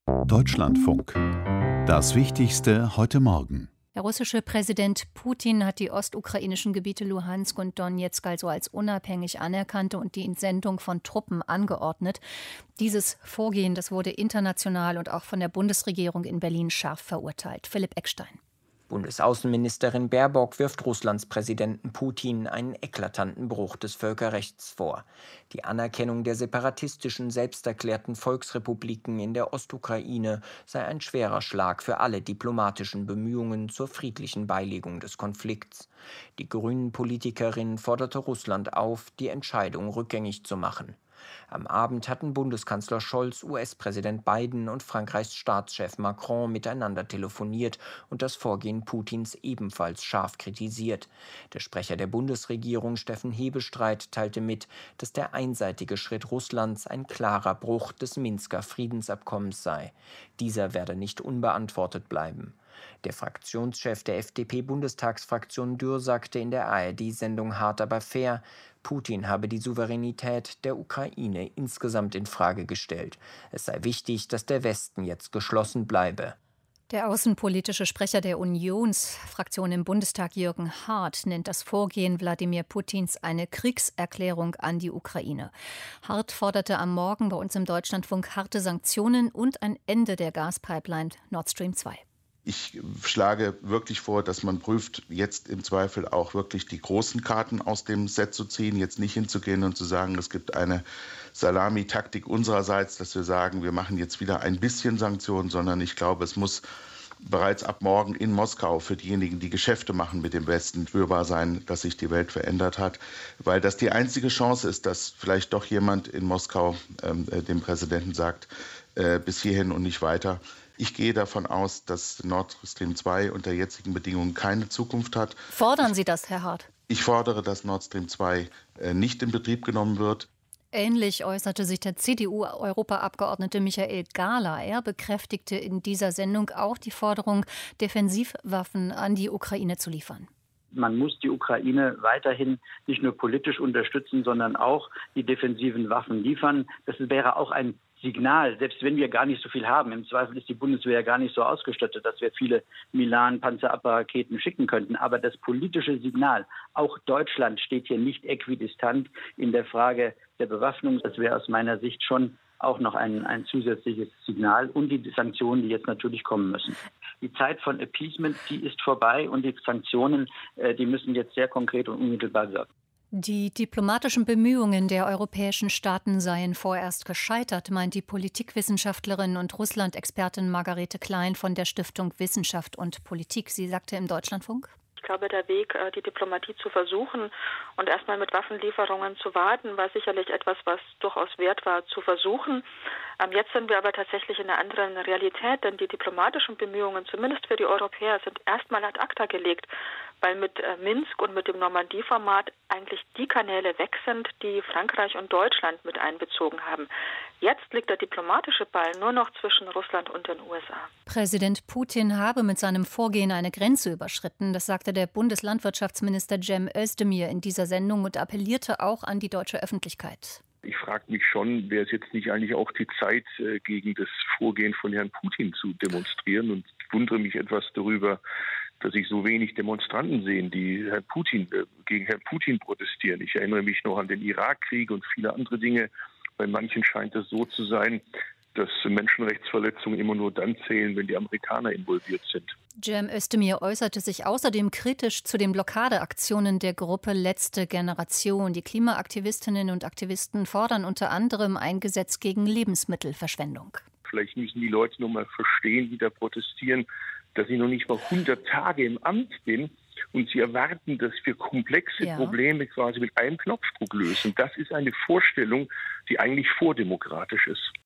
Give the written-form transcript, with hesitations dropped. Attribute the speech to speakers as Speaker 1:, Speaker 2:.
Speaker 1: Deutschlandfunk. Das Wichtigste heute Morgen.
Speaker 2: Der russische Präsident Putin hat die ostukrainischen Gebiete Luhansk und Donezk also als unabhängig anerkannt und die Entsendung von Truppen angeordnet. Dieses Vorgehen, das wurde international und auch von der Bundesregierung in Berlin scharf verurteilt. Philipp Eckstein.
Speaker 3: Bundesaußenministerin Baerbock wirft Russlands Präsidenten Putin einen eklatanten Bruch des Völkerrechts vor. Die Anerkennung der separatistischen, selbsterklärten Volksrepubliken in der Ostukraine sei ein schwerer Schlag für alle diplomatischen Bemühungen zur friedlichen Beilegung des Konflikts. Die Grünen-Politikerin forderte Russland auf, die Entscheidung rückgängig zu machen. Am Abend hatten Bundeskanzler Scholz, US-Präsident Biden und Frankreichs Staatschef Macron miteinander telefoniert und das Vorgehen Putins ebenfalls scharf kritisiert. Der Sprecher der Bundesregierung, Steffen Hebestreit, teilte mit, dass der einseitige Schritt Russlands ein klarer Bruch des Minsker Friedensabkommens sei. Dieser werde nicht unbeantwortet bleiben. Der Fraktionschef der FDP-Bundestagsfraktion Dürr sagte in der ARD-Sendung Hart aber fair, Putin habe die Souveränität der Ukraine insgesamt in Frage gestellt. Es sei wichtig, dass der Westen jetzt geschlossen bleibe.
Speaker 2: Der außenpolitische Sprecher der Unionsfraktion im Bundestag, Jürgen Hart, nennt das Vorgehen Wladimir Putins eine Kriegserklärung an die Ukraine. Hart forderte am Morgen bei uns im Deutschlandfunk harte Sanktionen und ein Ende der Gaspipeline Nord Stream 2.
Speaker 4: Ich schlage wirklich vor, dass man prüft, jetzt im Zweifel auch wirklich die großen Karten aus dem Set zu ziehen, jetzt nicht hinzugehen und zu sagen, es gibt eine Salami-Taktik unsererseits, dass wir sagen, wir machen jetzt wieder ein bisschen Sanktionen, sondern ich glaube, es muss bereits ab morgen in Moskau für diejenigen, die Geschäfte machen mit dem Westen, spürbar sein, dass sich die Welt verändert hat, weil das die einzige Chance ist, dass vielleicht doch jemand in Moskau dem Präsidenten sagt, bis hierhin und nicht weiter. Ich gehe davon aus, dass Nord Stream 2 unter jetzigen Bedingungen keine Zukunft hat.
Speaker 2: Fordern Sie das, Herr Hart?
Speaker 4: Ich fordere, dass Nord Stream 2 nicht in Betrieb genommen wird.
Speaker 2: Ähnlich äußerte sich der CDU-Europaabgeordnete Michael Gahler. Er bekräftigte in dieser Sendung auch die Forderung, Defensivwaffen an die Ukraine zu liefern.
Speaker 5: Man muss die Ukraine weiterhin nicht nur politisch unterstützen, sondern auch die defensiven Waffen liefern. Das wäre auch ein Signal, selbst wenn wir gar nicht so viel haben. Im Zweifel ist die Bundeswehr gar nicht so ausgestattet, dass wir viele Milan-Panzerabwehrraketen schicken könnten. Aber das politische Signal, auch Deutschland steht hier nicht äquidistant in der Frage der Bewaffnung. Das wäre aus meiner Sicht schon auch noch ein zusätzliches Signal und die Sanktionen, die jetzt natürlich kommen müssen. Die Zeit von Appeasement, die ist vorbei und die Sanktionen, die müssen jetzt sehr konkret und unmittelbar wirken.
Speaker 2: Die diplomatischen Bemühungen der europäischen Staaten seien vorerst gescheitert, meint die Politikwissenschaftlerin und Russland-Expertin Margarete Klein von der Stiftung Wissenschaft und Politik. Sie sagte im Deutschlandfunk:
Speaker 6: Ich glaube, der Weg, die Diplomatie zu versuchen und erstmal mit Waffenlieferungen zu warten, war sicherlich etwas, was durchaus wert war zu versuchen. Jetzt sind wir aber tatsächlich in einer anderen Realität, denn die diplomatischen Bemühungen, zumindest für die Europäer, sind erstmal ad acta gelegt, weil mit Minsk und mit dem Normandie-Format eigentlich die Kanäle weg sind, die Frankreich und Deutschland mit einbezogen haben. Jetzt liegt der diplomatische Ball nur noch zwischen Russland und den USA.
Speaker 2: Präsident Putin habe mit seinem Vorgehen eine Grenze überschritten. Das sagte der Bundeslandwirtschaftsminister Cem Özdemir in dieser Sendung und appellierte auch an die deutsche Öffentlichkeit.
Speaker 7: Ich frage mich schon, wäre es jetzt nicht eigentlich auch die Zeit, gegen das Vorgehen von Herrn Putin zu demonstrieren, und wundere mich etwas darüber, dass ich so wenig Demonstranten sehe, die gegen Herrn Putin protestieren. Ich erinnere mich noch an den Irakkrieg und viele andere Dinge. Bei manchen scheint es so zu sein, dass Menschenrechtsverletzungen immer nur dann zählen, wenn die Amerikaner involviert sind.
Speaker 2: Cem Özdemir äußerte sich außerdem kritisch zu den Blockadeaktionen der Gruppe Letzte Generation. Die Klimaaktivistinnen und Aktivisten fordern unter anderem ein Gesetz gegen Lebensmittelverschwendung.
Speaker 7: Vielleicht müssen die Leute noch mal verstehen, die da protestieren, dass ich noch nicht mal 100 Tage im Amt bin und sie erwarten, dass wir komplexe Probleme quasi mit einem Knopfdruck lösen. Das ist eine Vorstellung, die eigentlich vordemokratisch ist.